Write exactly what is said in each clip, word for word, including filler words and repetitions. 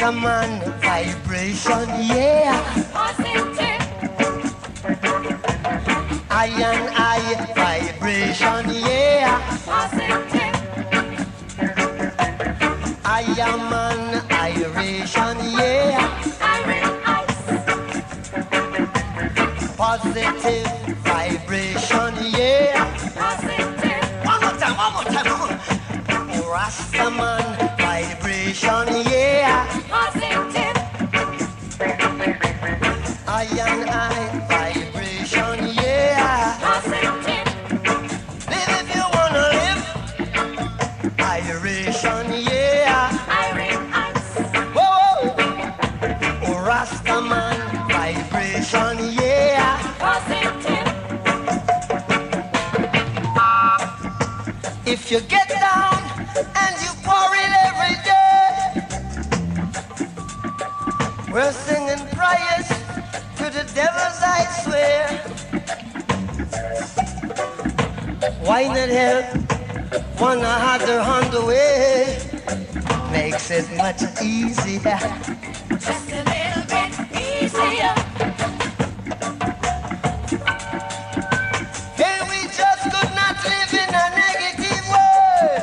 Rastaman vibration, yeah. Positive. Iron eye vibration, yeah. Positive. I am an Iration, yeah. Iron ice. Positive vibration, yeah. Positive. One more time, one more time, one more. Rastaman vibration, yeah. Positive. Iron eye vibration, yeah. Positive. Live if you wanna live. Iration, yeah. Iron ice. Whoa, Rastaman vibration, yeah. Positive. If you get down and you quarrel every day, we're singing prayers to the devils, I swear. Why not help one another on the way? Makes it much easier. Just a little bit easier. Hey, we just could not live in a negative world.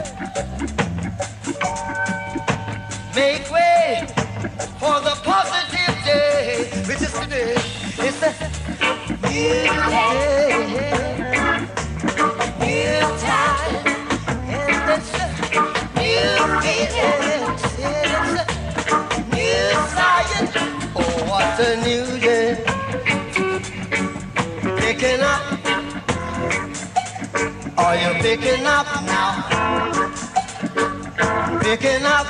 Make way for the positive day, which is today. It's a new day, new time, and it's a new beginning. It's a new science. Oh, what a new day! Picking up. Are you picking up now? Picking up.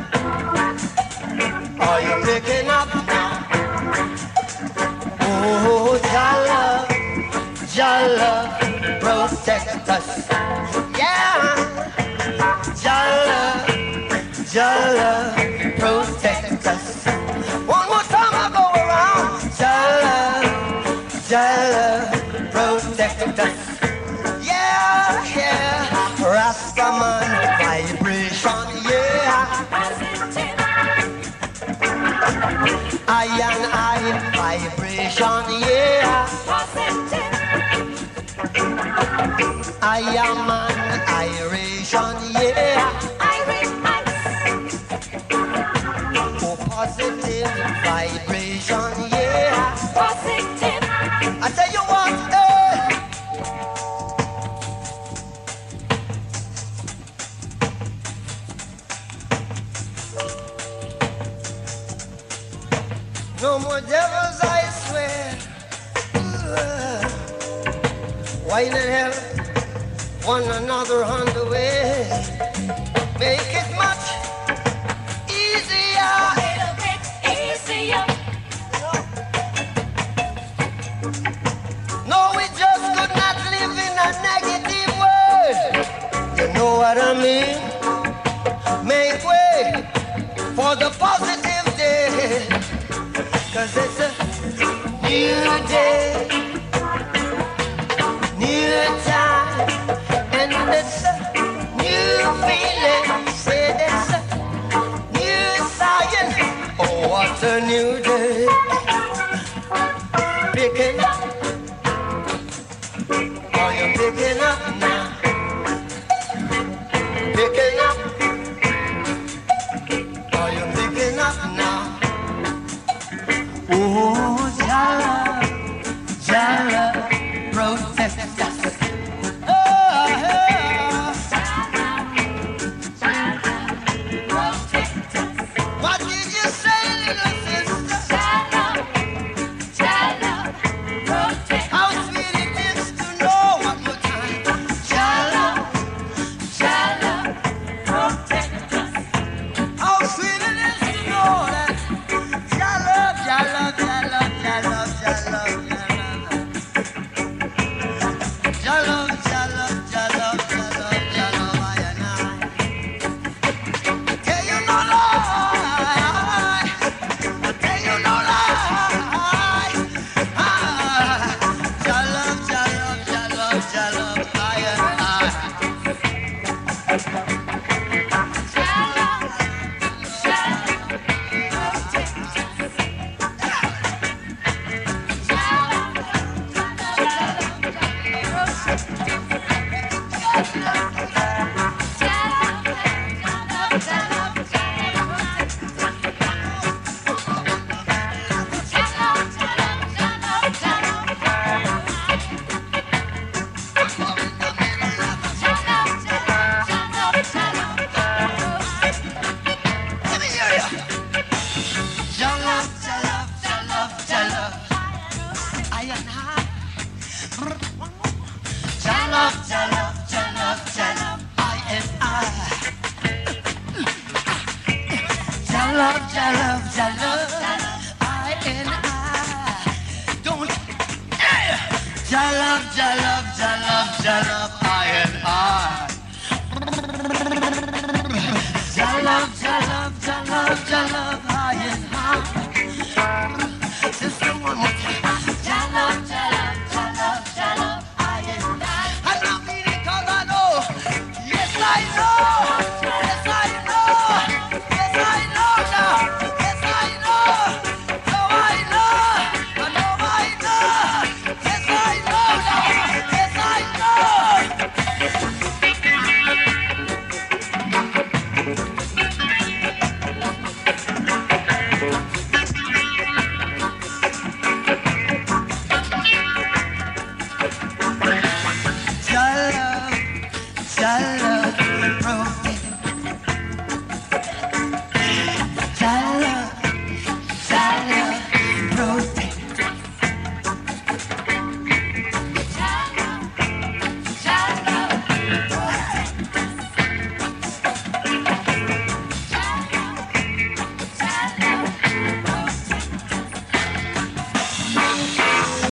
Are you picking up now? Oh, Jalla, Jalla, protect us. Yeah, Jalla, Jalla, protect us. One more time I go around. Jalla, Jalla, protect us. Yeah, yeah, Rastaman vibration, yeah. Positive. Iron eye vibration, yeah. Positive. I am an Iration, yeah. Iron ice. Oh, positive vibration, yeah. Positive. I tell you what, eh. No more devils, I swear. Ooh. Why not help one another on the way? Make it much easier. A little bit easier. No, we just could not live in a negative world. You know what I mean? Make way for the positive day. Cause it's a new day, new time, and it's a new feeling. Say it's a new science. Oh, what a new day. Picking up. Are you picking up now? Picking up. Are you picking up now? Oh, Jalla, Jalla, protect us. Love, ja love, ja love, I and I don't. Ja love, ja love, ja love, ja love.